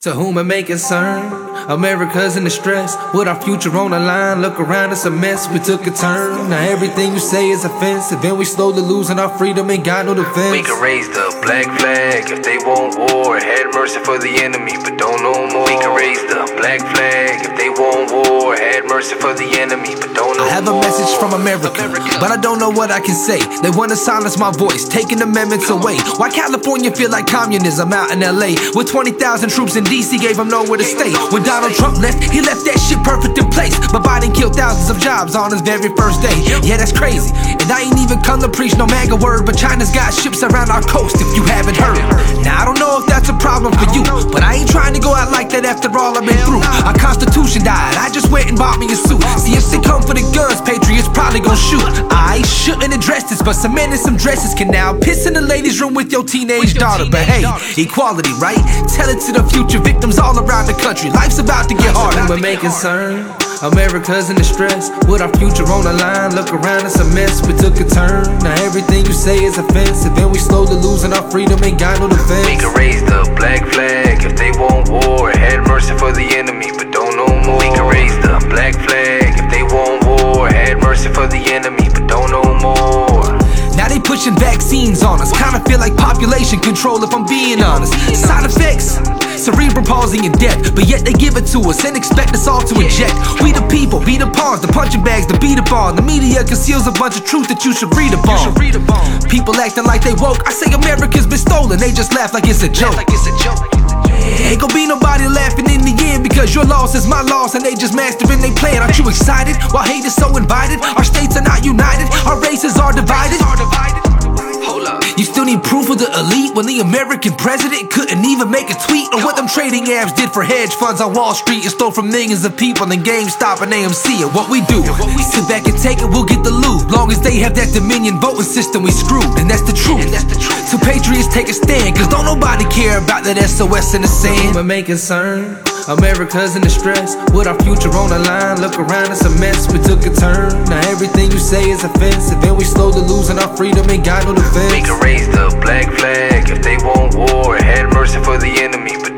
To whom it may concern, America's in distress, with our future on the line. Look around, it's a mess, we took a turn. Now everything you say is offensive, and we slowly losing our freedom, ain't got no defense. We can raise the black flag if they want war. Had mercy for the enemy, but don't know more. We can raise the black flag if they want war. Had mercy for the enemy, but don't know more. I have a message from America, but I don't know what I can say. They want to silence my voice, taking amendments away. Why California feel like communism out in LA? With 20,000 troops in DC, gave them nowhere to stay. When Donald Trump left, he left that shit perfect in place. But Biden killed thousands of jobs on his very first day. Yeah, that's crazy. And I ain't even come to preach no MAGA word, but China's got ships around our coast, if you haven't heard. Now I don't know if that's a problem for you, but I ain't trying to go out like that after all I've been through. Our Constitution died, I just went and bought me a suit. See, if they come for the guns, patriots probably gon' shoot. I shouldn't address this, but some men in some dresses can now piss in the ladies' room with your teenage daughter. But hey, equality, right? Tell it to the future victims all around the country. Life's about to get harder. But may concern, America's in distress, with our future on the line. Look around, it's a mess, we took a turn. Now everything you say is offensive, and we slowly losing our freedom, ain't got no defense. We can raise the black flag if they want war. Had mercy for the enemy, but don't know more. We can raise the black flag if they want war. Had mercy for the enemy, but don't know more. Now they pushing vaccines on us, kinda feel like population control if I'm being honest. Side effects, cerebral palsy and death, but yet they give it to us and expect us all to inject. We the people, be the pawns, the punching bags, the beat upon. The media conceals a bunch of truth that you should read upon. People acting like they woke, I say America's been stolen, they just laugh like it's a joke. Ain't gon' be nobody laughing in the end, because your loss is my loss, and they just mastering they plan. Aren't you excited? While hate is so invited, our states are not united, our races are divided. Hold up. You still need proof of the elite when the American president couldn't even make a tweet on what them trading apps did for hedge funds on Wall Street and stole from millions of people in GameStop and AMC. And what we do, sit back and take it, we'll get the loot. Long as they have that Dominion voting system, we screwed, and that's the truth. So patriots take a stand, cause don't nobody care about that SOS in the sand. But may concern, America's in distress, with our future on the line. Look around, it's a mess, we took a turn. Now everything you say is offensive, and we slowly losing our freedom, ain't got no defense. We can raise the black flag if they want war. Had mercy for the enemy, but